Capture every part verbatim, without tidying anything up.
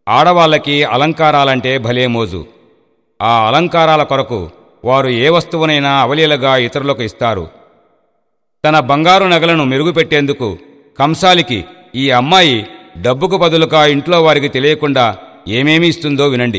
ఆడవాళ్ళకి అలంకారాలంటే భలే మోజు. ఆ అలంకారాల కొరకు వారు ఏ వస్తువునైనా అవలీలగా ఇతరులకు ఇస్తారు. తన బంగారు నగలను మెరుగుపెట్టేందుకు కంసాలికి ఈ అమ్మాయి డబ్బుకు బదులుగా ఇంట్లో వారికి తెలియకుండా ఏమేమి ఇస్తుందో వినండి.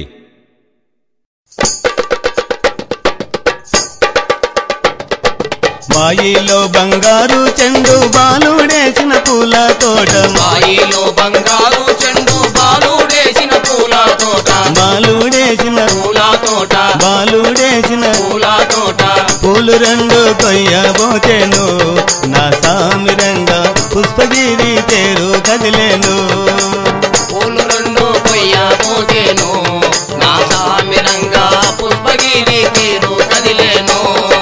మాయిలో బంగారు చెండు బాలుడేసిన పూల తోట, మాయిలో బంగారు చెండు బాలుడేసిన పూల తోట, బాలుడేసిన పూల తోట, బాలుడేసిన పూల తోట, పూలు రెండు కొయ్యబోతేను నా సామిరంగా పుష్పగిరి తేరు కదిలేను. పూలు రెండు కొయ్యబోతేను నా సామిరంగా పుష్పగిరి తీరు కదిలేను.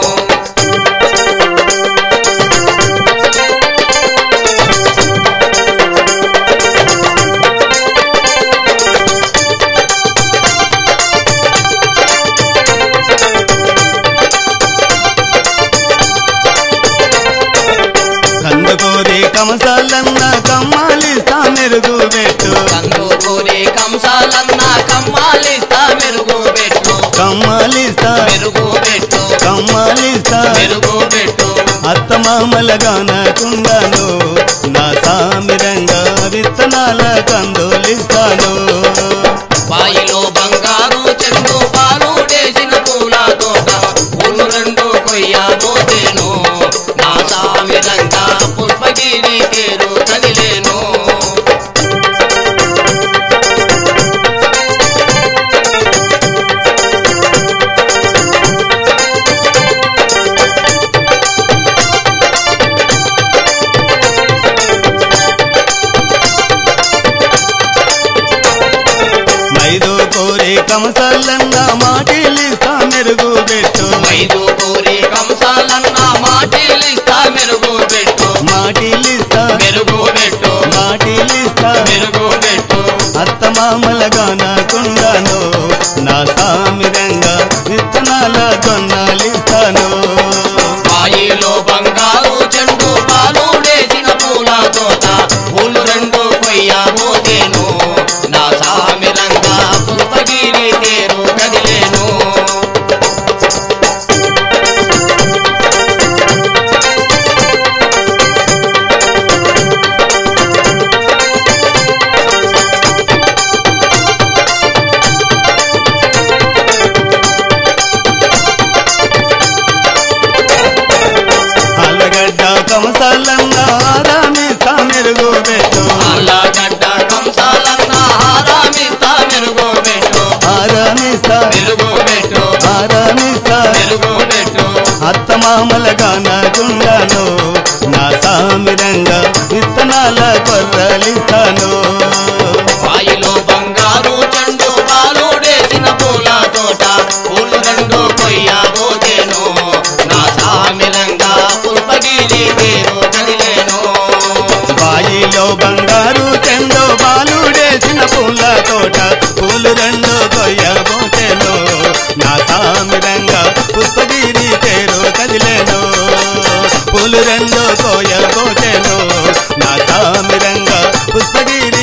కందుకూరి కంసాలన్న కమ్మాలిస్తా మెరుగు పెట్టు, కందుకూరి కంసాలన్న కమ్మాలిస్తా మెరుగు పెట్టు, కమ్మాలిస్తా మెరుగు పెట్టు, కమ్మాలిస్తా మెరుగు పెట్టు. అత్తమామల గానకుండాను నా సామిరంగా విత్తనాల కందోలిస్తాను. బాయిలో బంగారు చెండు బాలుడేసిన పూల తోట, పూలు రెండు కొయ్యబోతేను నా సామిరంగా పుష్పగిరి తేరు కదిలేను. మైదు కోరి కంసాలన్న మాటిలిస్తా మెరుగు పెట్టు, ఐదు కోరి కంసాలన్న మాటిలిస్తా మెరుగు పెట్టు, మాటిలిస్తా మెరుగు పెట్టు, మాటిలిస్తా మెరుగు పెట్టు. అత్తమామల గానకుండాను నా సామిరంగా విత్తనాల దొన్నాలిస్తాను. బాయిలో బంగారు చెండు బాలుడేసిన పూల తోట, పూలు రెండు కొయ్యబోతేను నా సామిరంగా పుష్పగిరి తేరు కదిలేను. అలగడ్డ కంసాలన్న ఆరామిస్తా మెరుగు పెట్టు, అల్లగడ్డ కంసాలన్న హారామిస్తా మెరుగు పెట్టు, ఆరామిస్తా మెరుగు పెట్టు, ఆరామిస్తా మెరుగు పెట్టు. అత్తమామల గానకుండాను నా సామిరంగా విత్తనాల కొర్రలిస్తాను. బాయిలో బంగారు చెండు బాలుడేసిన పూల తోట, పూలు రెండు కొయ్యబోతేను నా సామిరంగా పుష్పగిరి తేరు కదిలేను. బాయిలో బంగారు చెండు బాలుడేసిన పూల తోట, పూలు రెండు కొయ్యబోతేను నా సామిరంగా పుష్పగిరి తేరు కదిలేను. పూలు రెండు కోయబోతేను నా సామిరంగా పుష్పగిరి